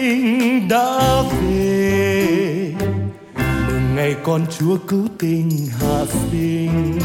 sinh đã về, mừng ngày con Chúa cứu tinh hạ sinh.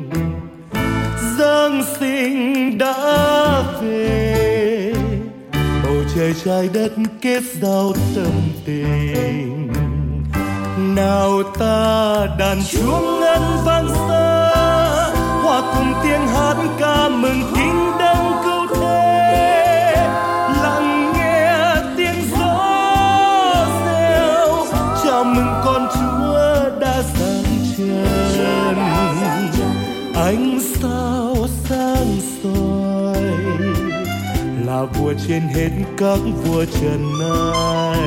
Giáng sinh đã về, bầu trời trái đất kết giao tâm tình. Nào ta đàn chuông ngân vang xa, hòa cùng tiếng hát ca mừng Kinh Đấng cứu thế. Lắng nghe tiếng gió reo, chào mừng con Chúa đã giáng trần. Ánh sao sáng soi, là vua trên hết các vua trần này.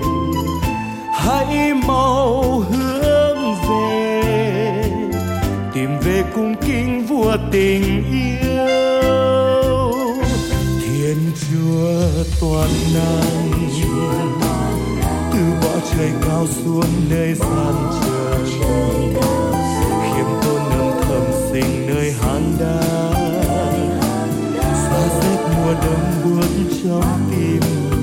Hãy mau hướng về, tìm về cung kính vua tình yêu. Thiên Chúa toàn năng, từ bỏ trời cao xuống nơi gian trần. Khiêm tốn âm thầm sinh nơi hang đá, xa rét mùa đông buốt trong tim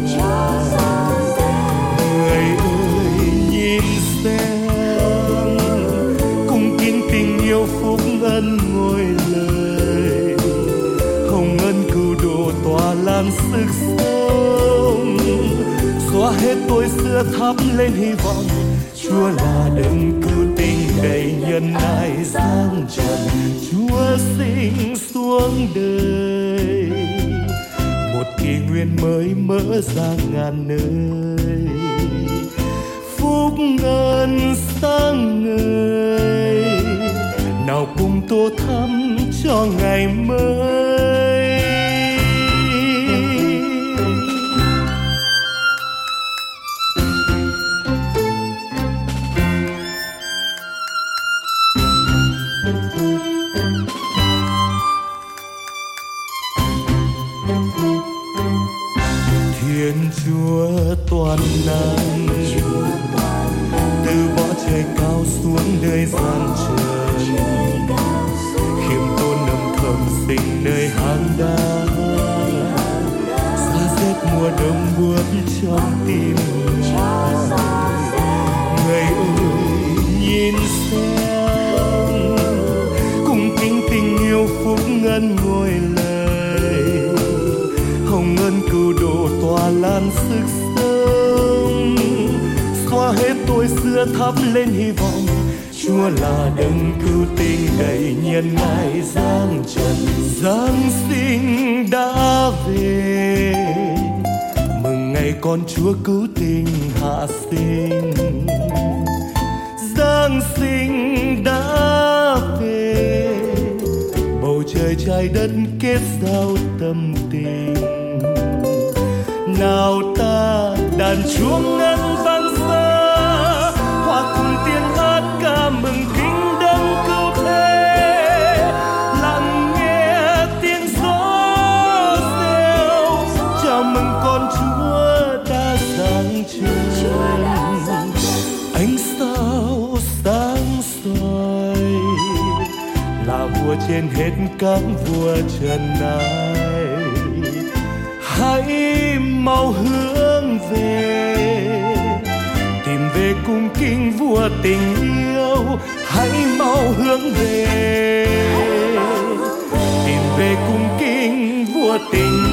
người ơi. Nhìn xem cung kính tình yêu phúc ân ngôi lời, hồng ân cứu độ tỏa lan sức sống. Xóa hết tôi xưa thắp lên hy vọng, Chúa là đấng cứu tinh đầy nhân ái giáng trần. Chúa sinh xuống đời, một kỷ nguyên mới mở ra ngàn nơi. Phúc ân sáng ngời, nào cùng tô thắm cho ngày mới. Thiên Chúa toàn năng, từ bỏ trời cao xuống nơi gian trần. Khiêm tốn âm thầm sinh nơi hang đá, xa rét mùa đông buốt trong tim người ơi. Nhìn xem cung kính tình yêu phúc ân ngôi lời, hồng ân cứu độ tỏa lan sức sống. Xóa hết tôi xưa thắp lên hy vọng, Chúa là đấng cứu tinh đầy nhân ái giáng trần. Giáng sinh đã về, mừng ngày con Chúa cứu tinh hạ sinh. Giáng sinh đã về, bầu trời trái đất kết giao tâm tình. Nào ta đàn chuông ngân vang xa, hòa cùng tiếng hát ca mừng Kinh Đấng cứu thế. Lắng nghe tiếng gió reo, chào mừng con Chúa đã giáng trần. Ánh sao sáng soi, là vua trên hết các vua trần này. Hãy mau hướng về, tìm về cung kính vua tình yêu. Hãy mau hướng về, tìm về cung kính vua tình